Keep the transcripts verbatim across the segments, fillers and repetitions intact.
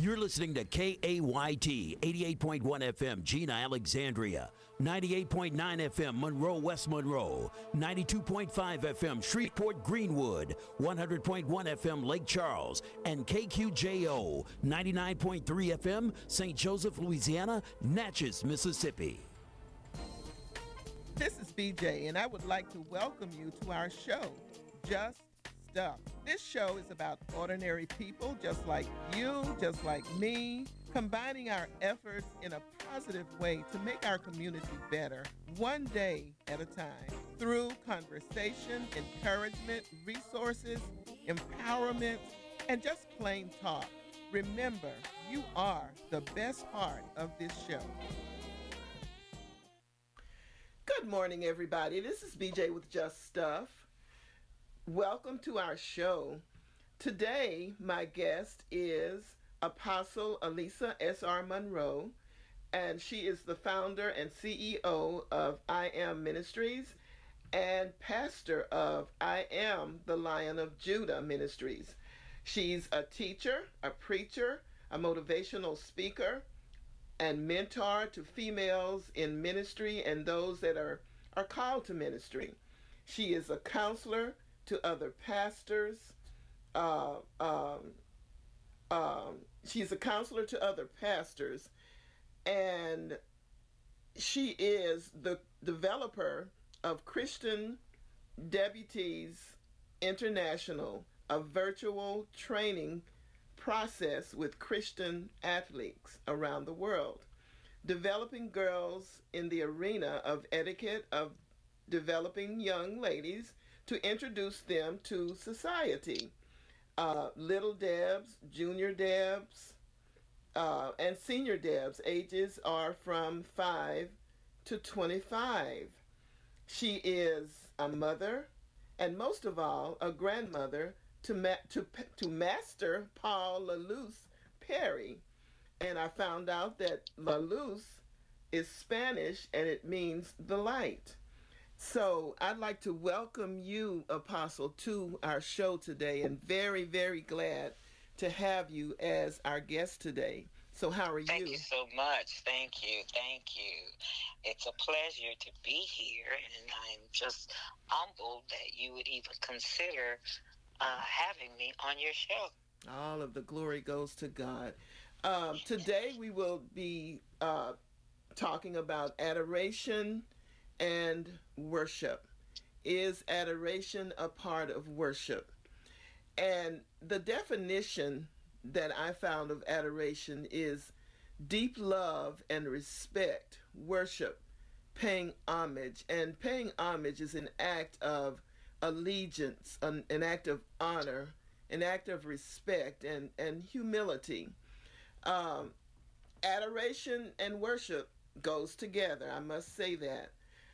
You're listening to K A Y T, eighty-eight point one F M, Gina, Alexandria, ninety-eight point nine F M, Monroe, West Monroe, ninety-two point five F M, Shreveport, Greenwood, one hundred point one F M, Lake Charles, and K Q J O, ninety-nine point three F M, Saint Joseph, Louisiana, Natchez, Mississippi. This is B J, and I would like to welcome you to our show, Just Stuff. This show is about ordinary people just like you, just like me, combining our efforts in a positive way to make our community better, one day at a time, through conversation, encouragement, resources, empowerment, and just plain talk. Remember, you are the best part of this show. Good morning, everybody. This is B J with Just Stuff. Welcome to our show. Today, my guest is Apostle Alisa S R Monroe, and she is the founder and C E O of I Am Ministries and pastor of I Am the Lion of Judah Ministries. She's a teacher, a preacher, a motivational speaker, and mentor to females in ministry and those that are, are called to ministry. She is a counselor to other pastors. Uh, um, um, she's a counselor to other pastors, and she is the developer of Christian Debutees International, a virtual training process with Christian athletes around the world, developing girls in the arena of etiquette, of developing young ladies to introduce them to society. Uh, little Debs, junior Debs, uh, and senior Debs. Ages are from five to twenty-five. She is a mother, and most of all, a grandmother to ma- to to Master Paul LaLuz Perry. And I found out that LaLuz is Spanish, and it means the light. So I'd like to welcome you, Apostle, to our show today, and very, very glad to have you as our guest today. So how are you? Thank you so much. Thank you. Thank you. It's a pleasure to be here, and I'm just humbled that you would even consider uh, having me on your show. All of the glory goes to God. Um, today we will be uh, talking about adoration and worship. Is adoration a part of worship? And the definition that I found of adoration is deep love and respect, worship, paying homage. And paying homage is an act of allegiance, an, an act of honor, an act of respect and, and humility. Um, adoration and worship goes together, I must say that.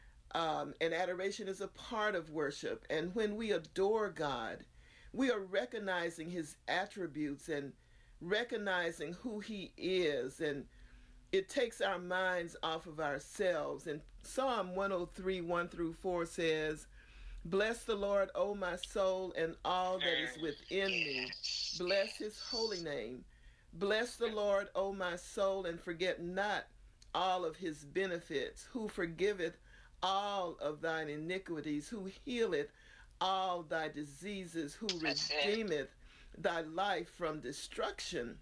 Um, and adoration is a part of worship. And when we adore God, we are recognizing his attributes and recognizing who he is. And it takes our minds off of ourselves. And Psalm one oh three, one through four says, "Bless the Lord, O my soul, and all that is within me. Bless his holy name. Bless the Lord, O my soul, and forget not all of his benefits, who forgiveth all of thine iniquities, who healeth all thy diseases, who redeemeth thy life from destruction,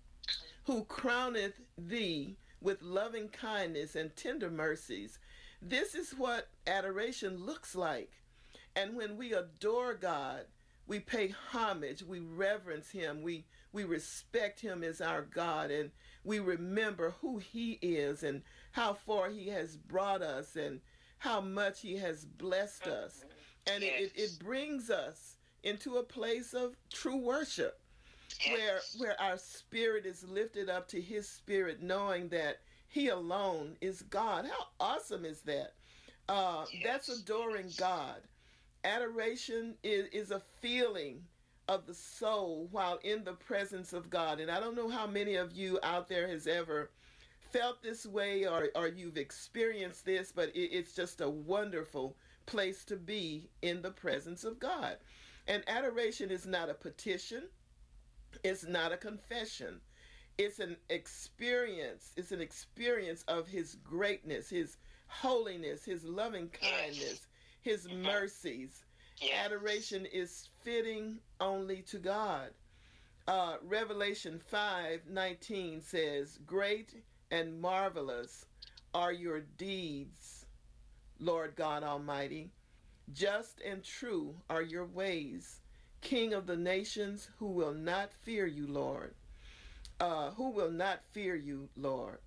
who crowneth thee with loving kindness and tender mercies." This is what adoration looks like. And when we adore God, we pay homage, we reverence him, we, we respect him as our God, and we remember who he is and how far he has brought us and how much he has blessed us. And yes. it, it brings us into a place of true worship, yes. where where our spirit is lifted up to his spirit, knowing that he alone is God. How awesome is that? Uh, yes. That's adoring God. Adoration is, is a feeling of the soul while in the presence of God. And I don't know how many of you out there has ever felt this way, or, or you've experienced this, but it, it's just a wonderful place to be in the presence of God. And adoration is not a petition. It's not a confession. It's an experience. It's an experience of his greatness, his holiness, his loving kindness, his Mm-hmm. mercies. Yes. Adoration is fitting only to God. Uh, Revelation five nineteen says, "Great and marvelous are your deeds, Lord God Almighty. Just and true are your ways, King of the nations, who will not fear you, Lord. Uh, who will not fear you, Lord."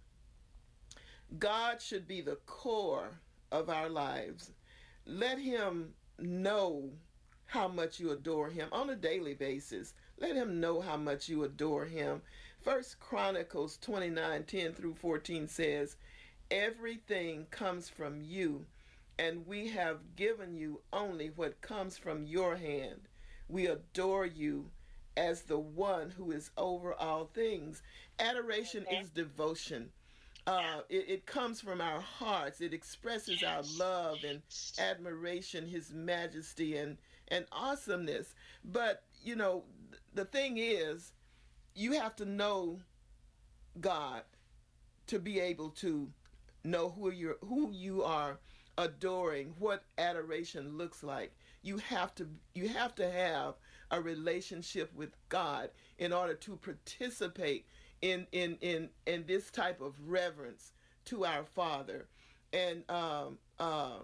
God should be the core of our lives. Let him know how much you adore him on a daily basis. Let him know how much you adore him. First Chronicles twenty-nine ten through fourteen says, "Everything comes from you, and we have given you only what comes from your hand. We adore you as the one who is over all things." Adoration Mm-hmm. is devotion. Yeah. Uh, it, it comes from our hearts. It expresses our Yes. love and admiration, his majesty and, and awesomeness. But, you know, th- the thing is, you have to know God to be able to know who you're who you are adoring, what adoration looks like. You have to you have to have a relationship with God in order to participate in in in in this type of reverence to our Father. And um uh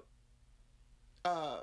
uh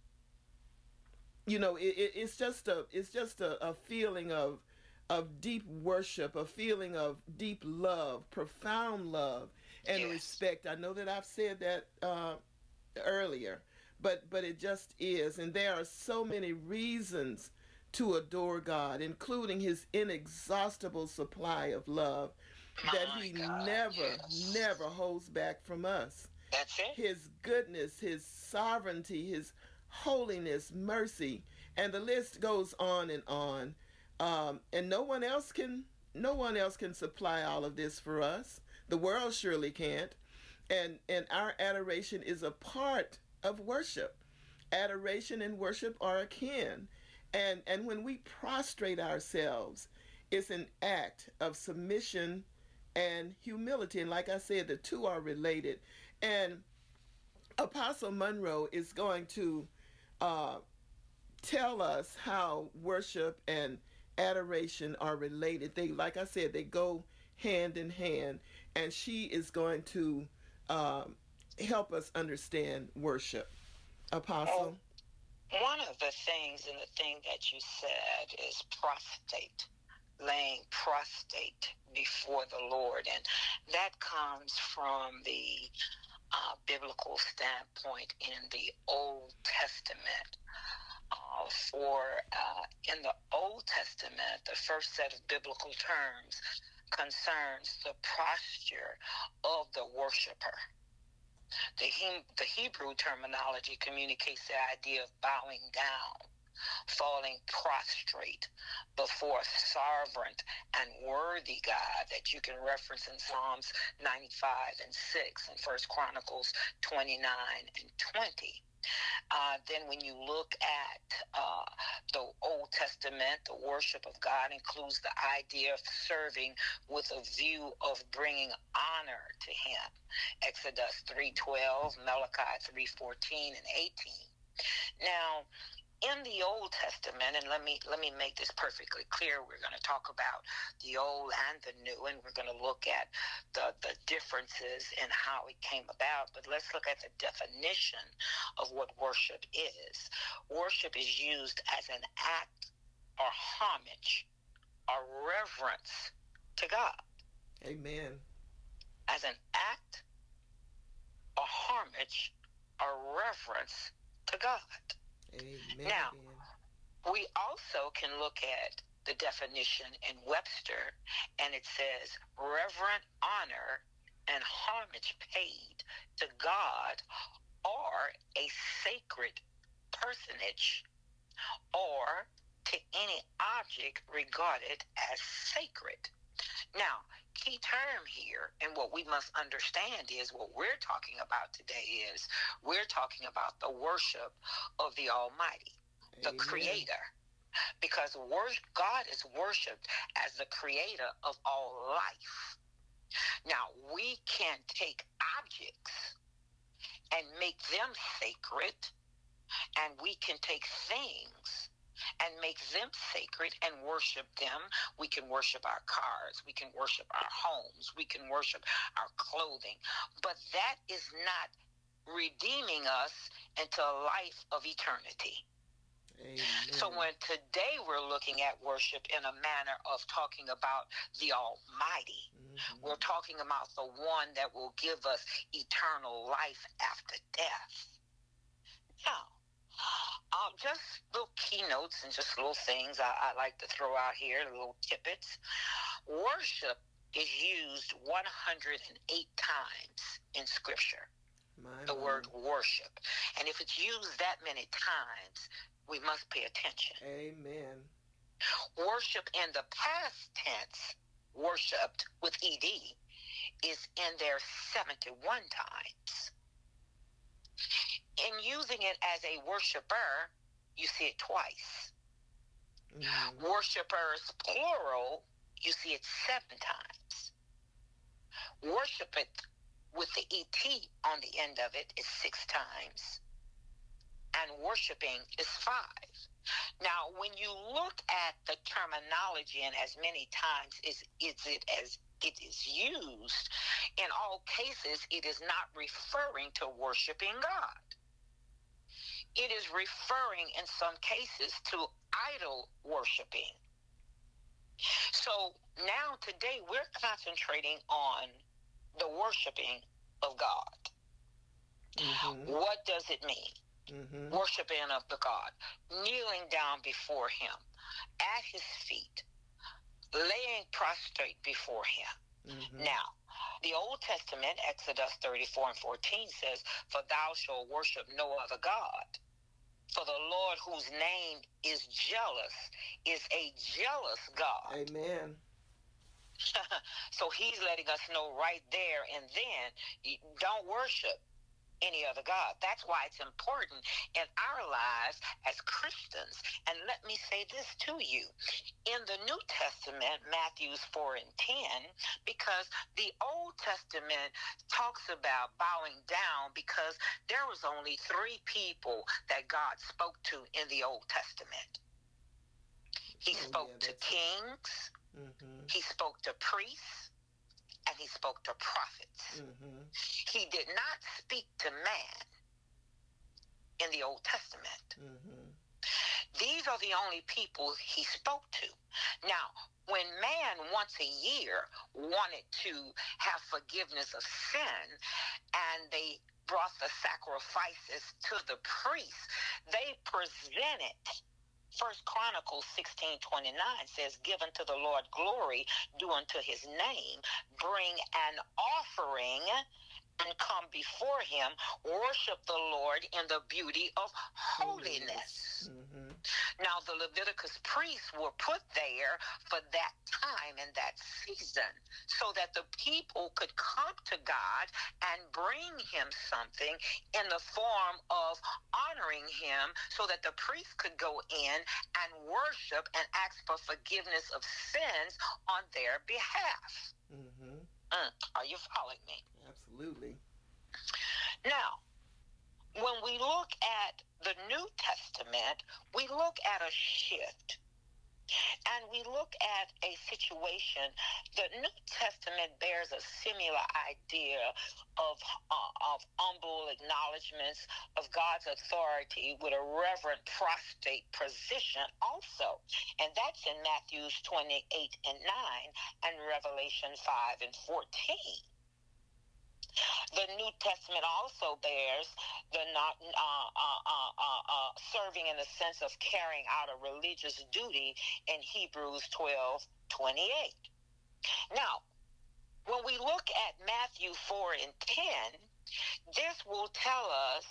you know, it, it, it's just a it's just a, a feeling of of deep worship, a feeling of deep love, profound love and Yes. respect. I know that I've said that uh, earlier, but but it just is, and there are so many reasons to adore God, including His inexhaustible supply of love that My He God. never Yes. never holds back from us. That's it. His goodness, His sovereignty, His holiness, mercy, and the list goes on and on. Um, and no one else can no one else can supply all of this for us. The world surely can't. And and our adoration is a part of worship. Adoration and worship are akin. And and when we prostrate ourselves, it's an act of submission and humility. And like I said, the two are related. And Apostle Monroe is going to uh, tell us how worship and adoration are related. They, like I said, they go hand in hand, and she is going to um, help us understand worship. Well, Apostle. one of the things, and the thing that you said is prostrate, laying prostrate before the Lord. And that comes from the uh, biblical standpoint in the Old Testament. Uh, for uh, in the Old Testament, the first set of biblical terms concerns the posture of the worshiper. The, he- the Hebrew terminology communicates the idea of bowing down, falling prostrate before a sovereign and worthy God that you can reference in Psalms ninety-five and six and First Chronicles twenty-nine and twenty. Uh, then, when you look at uh, the Old Testament, the worship of God includes the idea of serving with a view of bringing honor to Him. Exodus three twelve, Malachi three fourteen and eighteen. Now, in the Old Testament, and let me let me make this perfectly clear, we're going to talk about the old and the new, and we're going to look at the the differences in how it came about. But let's look at the definition of what worship is. Worship is used as an act or homage or reverence to God. Amen. As an act or homage or reverence to God. Amen. Now, we also can look at the definition in Webster, and it says reverent honor and homage paid to God or a sacred personage or to any object regarded as sacred. Now, key term here, and what we must understand is what we're talking about today is we're talking about the worship of the Almighty, the Amen. Creator. because wor- God is worshipped as the creator of all life. Now, we can take objects and make them sacred, and we can take things and make them sacred and worship them. We can worship our cars. We can worship our homes. We can worship our clothing. But that is not redeeming us into a life of eternity. Amen. So when today we're looking at worship in a manner of talking about the Almighty, mm-hmm. we're talking about the one that will give us eternal life after death. Now, um, just little keynotes and just little things I, I like to throw out here, little tidbits. Worship is used one hundred eight times in Scripture. My the my. word worship. And if it's used that many times, we must pay attention. Amen. Worship in the past tense, worshipped with E D, is in there seventy-one times. In using it as a worshiper, you see it twice. Mm-hmm. Worshippers, plural, you see it seven times. Worship it with the E T on the end of it is six times. And worshiping is five. Now, when you look at the terminology and as many times is, is it as it is used, in all cases, it is not referring to worshiping God. It is referring in some cases to idol worshiping. So now today we're concentrating on the worshiping of God. Mm-hmm. What does it mean? Mm-hmm. Worshiping of the God, kneeling down before him, at his feet, laying prostrate before him. Mm-hmm. Now, the Old Testament, Exodus thirty-four and fourteen says, "For thou shalt worship no other God. For the Lord, whose name is jealous, is a jealous God." Amen. So he's letting us know right there and then, don't worship any other God. That's why it's important in our lives as Christians. And let me say this to you. In the New Testament, Matthew four and ten, because the Old Testament talks about bowing down because there was only three people that God spoke to in the Old Testament. He oh, spoke yeah, to kings, mm-hmm. he spoke to priests, and he spoke to prophets. Mm-hmm. He did not speak to man in the Old Testament. Mm-hmm. These are the only people he spoke to. Now, when man once a year wanted to have forgiveness of sin, and they brought the sacrifices to the priest, they presented. First Chronicles sixteen twenty-nine says, "Give unto the Lord glory, do unto his name, bring an offering and come before him, worship the Lord in the beauty of holiness." Mm-hmm. Now, the Leviticus priests were put there for that time and that season so that the people could come to God and bring him something in the form of honoring him so that the priest could go in and worship and ask for forgiveness of sins on their behalf. Mm-hmm. Mm, are you following me? Absolutely. Now, when we look at the New Testament, we look at a shift. And we look at a situation. The New Testament bears a similar idea of, uh, of humble acknowledgments of God's authority with a reverent prostrate position also. And that's in Matthew twenty-eight and nine and Revelation five and fourteen. The New Testament also bears the not uh, uh, uh, uh, uh, serving in the sense of carrying out a religious duty in Hebrews twelve twenty-eight. Now, when we look at Matthew four and ten, this will tell us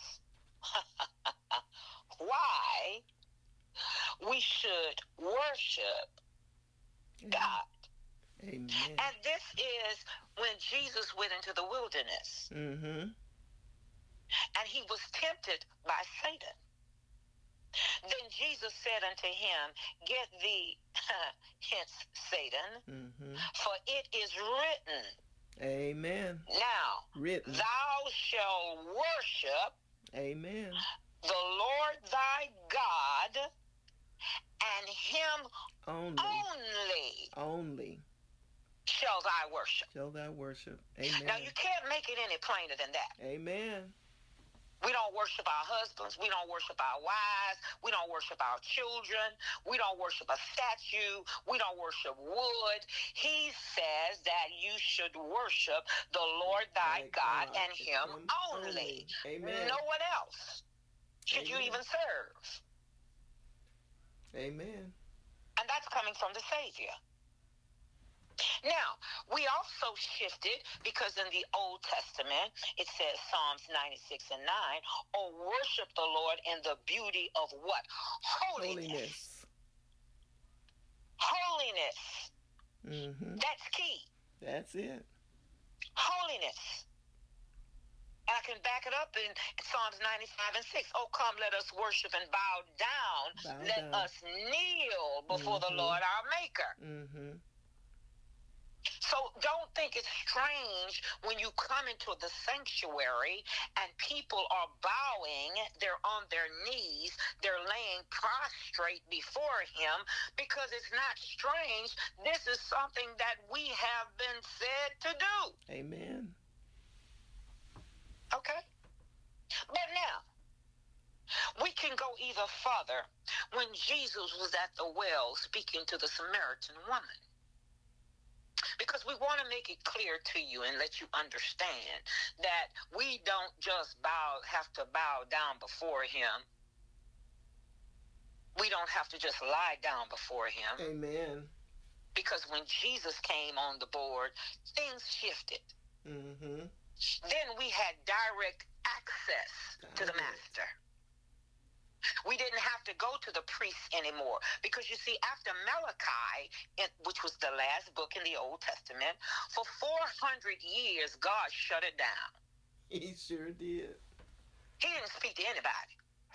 why we should worship God. Amen. And this is when Jesus went into the wilderness. Mm-hmm. And he was tempted by Satan. Then Jesus said unto him, Get thee hence, Satan, Mm-hmm. for it is written, Amen. now, Written. thou shalt worship Amen. the Lord thy God, and him Only. only Only shall thy worship. shall thou worship. Amen. Now, you can't make it any plainer than that. Amen. We don't worship our husbands. We don't worship our wives. We don't worship our children. We don't worship a statue. We don't worship wood. He says that you should worship the Lord thy Thy God, God, and him, him only. only. Amen. No one else should you Amen. even serve. Amen. And that's coming from the Savior. Now, we also shifted because in the Old Testament, it says Psalms ninety-six and nine, oh, worship the Lord in the beauty of what? Holiness. Holiness. Holiness. Mm-hmm. That's key. That's it. Holiness. And I can back it up in Psalms ninety-five and six. Oh, come, let us worship and bow down. Bow let down. us kneel before Mm-hmm. the Lord our Maker. Mm-hmm. So don't think it's strange when you come into the sanctuary and people are bowing, they're on their knees, they're laying prostrate before him, because it's not strange. This is something that we have been said to do. Amen. Okay? But now, we can go even further when Jesus was at the well speaking to the Samaritan woman. Because we want to make it clear to you and let you understand that we don't just bow, have to bow down before him. We don't have to just lie down before him. Amen. Because when Jesus came on the board, things shifted. Mm-hmm. Then we had direct access direct. to the master. We didn't have to go to the priests anymore, because you see, after Malachi, which was the last book in the Old Testament, for four hundred years, God shut it down. He sure did. He didn't speak to anybody.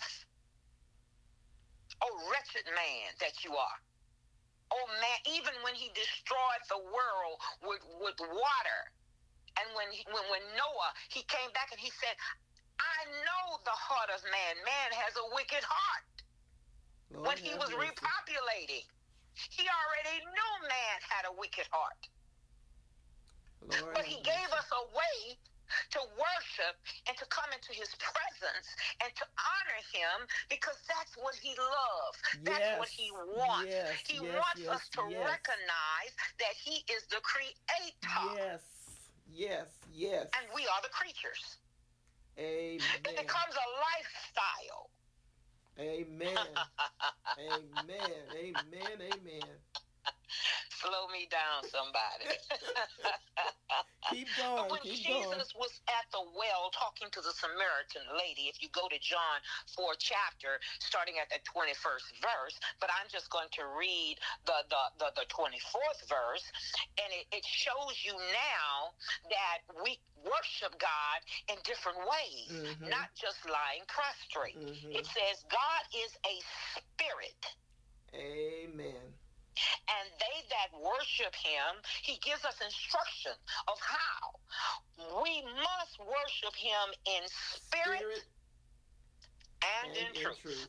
Oh, wretched man that you are. Oh, man, even when he destroyed the world with, with water, and when, he, when, when Noah, he came back and he said, I know the heart of man. Man has a wicked heart. Lord, when he was mercy. repopulating, he already knew man had a wicked heart. Lord, but he mercy. gave us a way to worship and to come into his presence and to honor him, because that's what he loves. That's yes. what he wants. Yes. He yes. wants yes. us to yes. recognize that he is the creator. Yes. Yes. Yes. And we are the creatures. Amen. It becomes a lifestyle. Amen. Amen. Amen. Amen. Slow me down, somebody. Keep going. When keep Jesus going. was at the well talking to the Samaritan lady, if you go to John fourth chapter, starting at the twenty-first verse, but I'm just going to read the, the, the, the twenty-fourth verse, and it, it shows you now that we worship God in different ways, mm-hmm. not just lying prostrate. Mm-hmm. It says God is a spirit. Amen. And they that worship him, he gives us instruction of how. We must worship him in spirit, spirit and, and in, in truth. truth.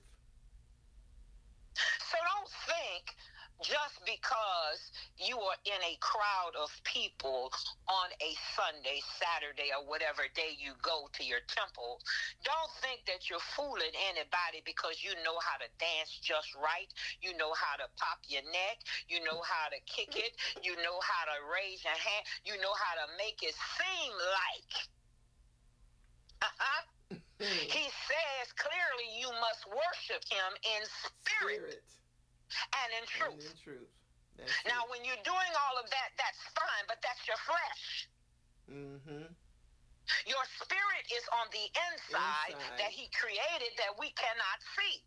So don't think just because you are in a crowd of people on a Sunday, Saturday, or whatever day you go to your temple, don't think that you're fooling anybody because you know how to dance just right, you know how to pop your neck, you know how to kick it, you know how to raise your hand, you know how to make it seem like. Uh-huh. He says clearly you must worship him in spirit. spirit. And in truth. And in truth. That's now, it. when you're doing all of that, that's fine, but that's your flesh. Mm-hmm. Your spirit is on the inside, inside that he created that we cannot see.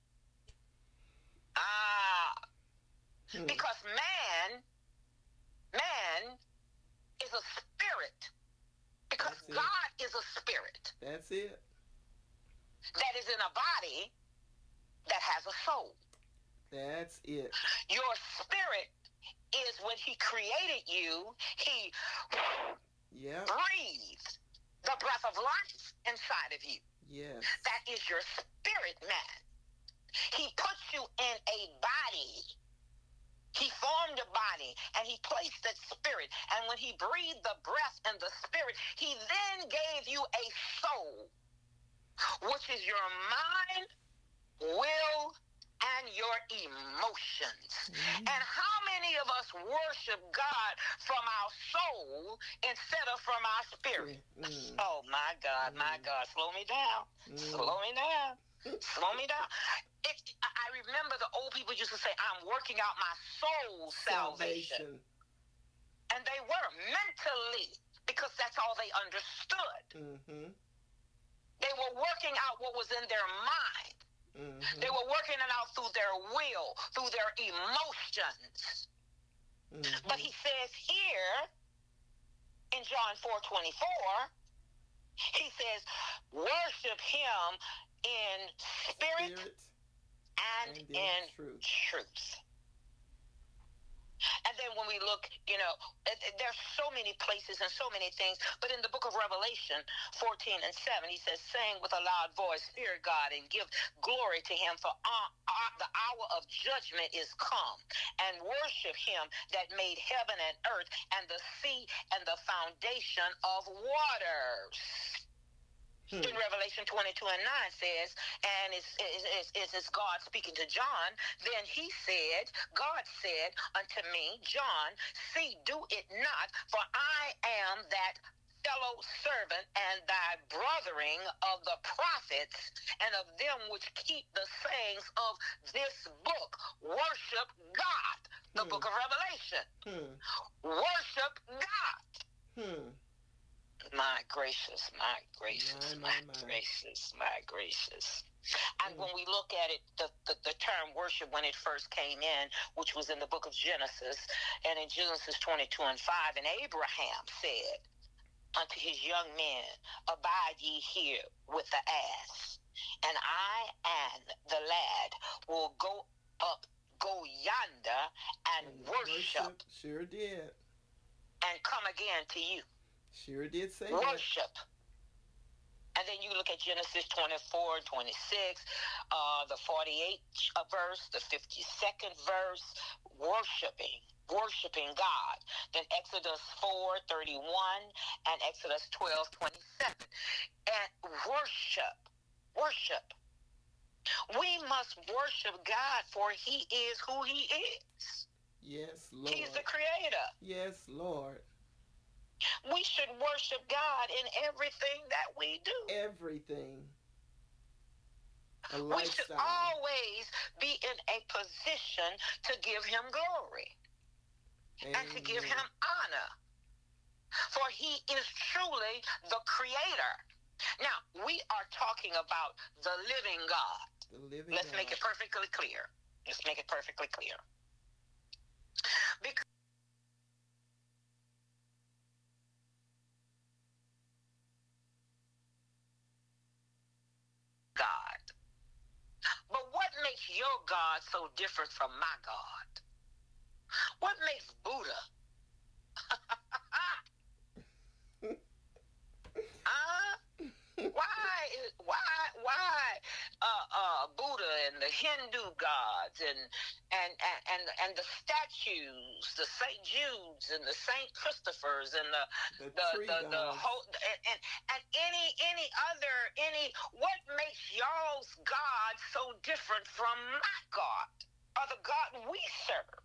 Ah. Hmm. Because man, man is a spirit. Because God is a spirit. That's it. That is in a body that has a soul. That's it. Your spirit is when he created you, he yep. breathed the breath of life inside of you. Yes. That is your spirit man. He puts you in a body. He formed a body and he placed that spirit. And when he breathed the breath and the spirit, he then gave you a soul, which is your mind, will, and your emotions. Mm-hmm. And how many of us worship God from our soul instead of from our spirit? Mm-hmm. Oh, my God, mm-hmm. my God. Slow me down. Mm-hmm. Slow me down. Slow me down. It, I remember the old people used to say, I'm working out my soul salvation. salvation. And they were mentally, because that's all they understood. Mm-hmm. They were working out what was in their mind. Mm-hmm. They were working it out through their will, through their emotions. Mm-hmm. But he says here in John four twenty-four, he says, worship him in spirit, spirit and, and in, in truth. truth. And then when we look, you know, there's so many places and so many things, but in the book of Revelation fourteen and seven, he says, sing with a loud voice, fear God, and give glory to him, for uh, uh, the hour of judgment is come, and worship him that made heaven and earth and the sea and the foundation of waters. Hmm. In Revelation twenty-two and nine says, and it's, it's, it's, it's God speaking to John, then he said, God said unto me, John, see, do it not, for I am that fellow servant and thy brothering of the prophets and of them which keep the sayings of this book. Worship God. The hmm. book of Revelation. Hmm. Worship God. Hmm. My gracious, my gracious, my, my, my. gracious, my gracious. And mm. when we look at it, the, the, the term worship, when it first came in, which was in the book of Genesis, and in Genesis twenty-two and five, and Abraham said unto his young men, abide ye here with the ass, and I and the lad will go up, go yonder, and, and worship. worship. Sure did. And come again to you. Sure did say worship. That. And then you look at Genesis twenty-four, twenty-six, uh, the forty-eighth verse, the fifty-second verse, worshiping, worshiping God. Then Exodus four, thirty-one, and Exodus twelve, twenty-seven. And worship, worship. We must worship God, for he is who he is. Yes, Lord. He's the creator. Yes, Lord. We should worship God in everything that we do. Everything. A we should always be in a position to give him glory. Amen. And to give him honor. For he is truly the creator. Now, we are talking about the living God. The living Let's God. make it perfectly clear. Let's make it perfectly clear. Because God. But what makes your God so different from my God? What makes Buddha? uh, why is why why uh, uh, Buddha and the Hindu gods and and, and and and the statues, the Saint Judes and the Saint Christophers and the the the the, the whole and, and and any any other any what makes y'all's God so different from my God or the God we serve?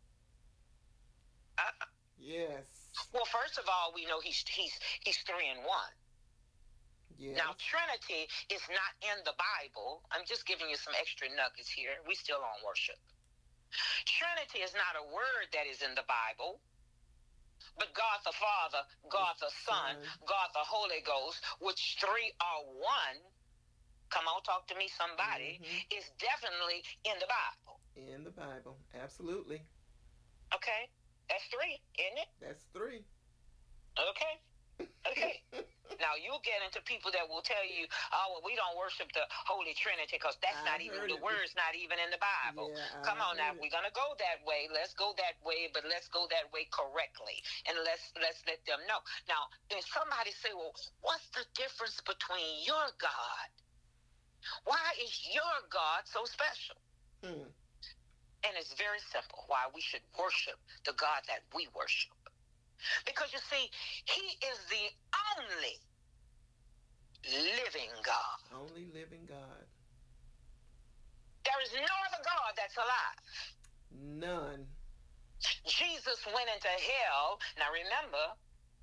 Uh, yes. Well, first of all, we know he's he's he's three in one. Yes. Now, Trinity is not in the Bible. I'm just giving you some extra nuggets here. We still on worship. Trinity is not a word that is in the Bible. But God the Father, God the Son, God the Holy Ghost, which three are one, come on, talk to me somebody, mm-hmm. is definitely in the Bible. In the Bible, absolutely. Okay, that's three, isn't it? That's three. Okay. Okay. Now, you'll get into people that will tell you, oh, well, we don't worship the Holy Trinity because that's I not even, heard the it. word's not even in the Bible. Yeah, Come I on now, heard if it. we're going to go that way, let's go that way, but let's go that way correctly. And let's, let's let them know. Now, if somebody say, well, what's the difference between your God? Why is your God so special? Mm. And it's very simple why we should worship the God that we worship. Because you see, he is the only living God. Only living God. There is no other God that's alive. None. Jesus went into hell. Now remember,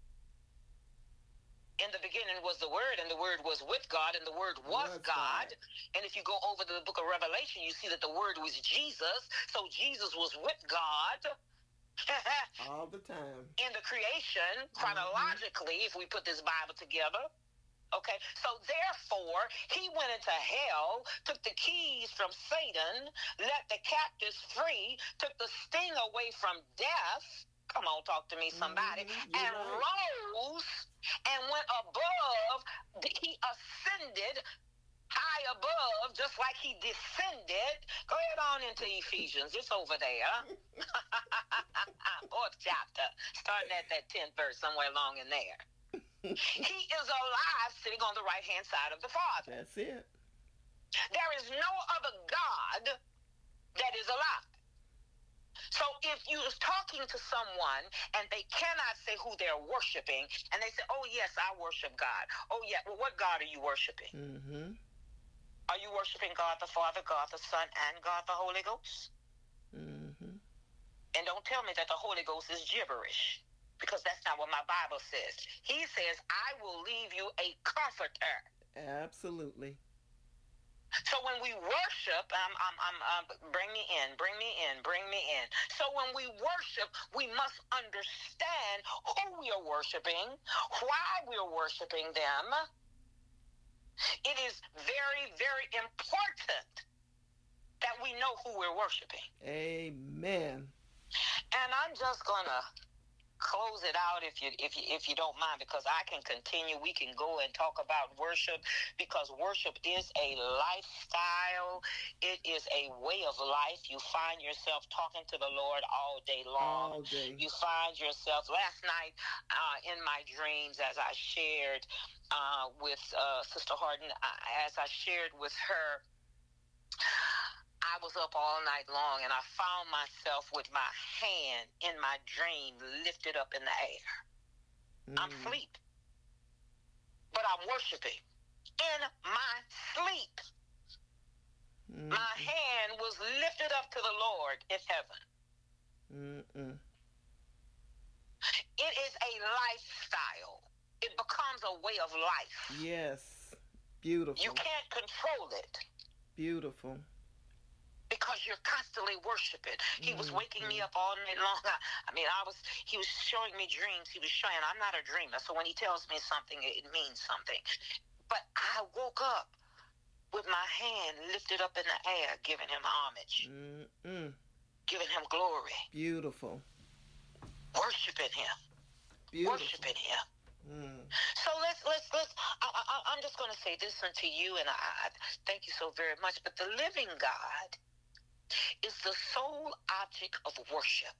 in the beginning was the Word, and the Word was with God, and the Word was, Was God. God. And if you go over to the book of Revelation, you see that the Word was Jesus. So Jesus was with God. All the time. In the creation, chronologically, mm-hmm. if we put this Bible together. Okay, so therefore, he went into hell, took the keys from Satan, let the captives free, took the sting away from death. Come on, talk to me, somebody. Mm-hmm. And right. rose and went above. He ascended high above, just like he descended. Go ahead on into Ephesians. It's over there. Fourth chapter, starting at that tenth verse, somewhere along in there. He is alive, sitting on the right-hand side of the Father. That's it. There is no other God that is alive. So if you're talking to someone and they cannot say who they're worshiping, and they say, oh, yes, I worship God. Oh, yeah, well, what God are you worshiping? Mm-hmm. Are you worshiping God the Father, God the Son, and God the Holy Ghost? Mm-hmm. And don't tell me that the Holy Ghost is gibberish, because that's not what my Bible says. He says, I will leave you a comforter. Absolutely. So when we worship, um, um, um, um, bring me in, bring me in, bring me in. So when we worship, we must understand who we are worshiping, why we are worshiping them. It is very, very important that we know who we're worshiping. Amen. And I'm just going to close it out if you if you if you don't mind, because I can continue. We can go and talk about worship, because worship is a lifestyle. It is a way of life. You find yourself talking to the Lord all day long. All day. You find yourself last night uh, in my dreams, as I shared uh, with uh, Sister Harden, uh, as I shared with her, I was up all night long, and I found myself with my hand in my dream lifted up in the air. Mm. I'm asleep, but I'm worshiping in my sleep. Mm-mm. My hand was lifted up to the Lord in heaven. Mm-mm. It is a lifestyle. It becomes a way of life. Yes. Beautiful. You can't control it. Beautiful. Because you're constantly worshiping. He was waking me up all night long. I, I mean, I was. He was showing me dreams. He was showing. I'm not a dreamer, so when he tells me something, it means something. But I woke up with my hand lifted up in the air, giving him homage, Mm-mm. giving him glory. Beautiful. Worshiping him. Beautiful. Worshiping him. Mm. So let's let's let's. I, I, I'm just going to say this unto you, and I, I thank you so very much. But the living God is the sole object of worship.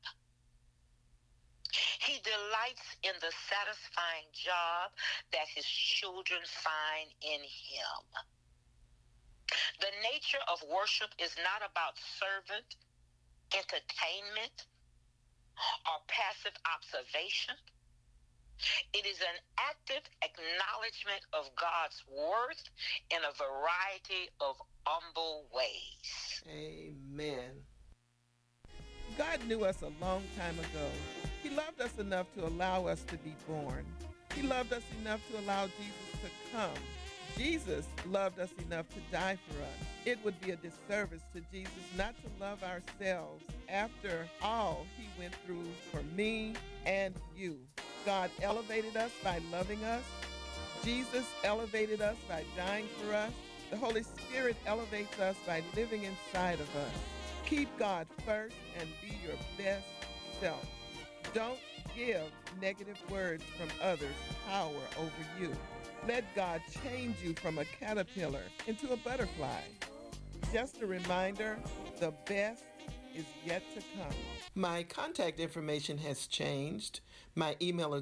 He delights in the satisfying job that his children find in him. The nature of worship is not about servant entertainment or passive observation. It is an active acknowledgement of God's worth in a variety of humble ways. Amen. God knew us a long time ago. He loved us enough to allow us to be born. He loved us enough to allow Jesus to come. Jesus loved us enough to die for us. It would be a disservice to Jesus not to love ourselves after all he went through for me and you. God elevated us by loving us. Jesus elevated us by dying for us. The Holy Spirit elevates us by living inside of us. Keep God first and be your best self. Don't give negative words from others power over you. Let God change you from a caterpillar into a butterfly. Just a reminder, the best is yet to come. My contact information has changed. My email address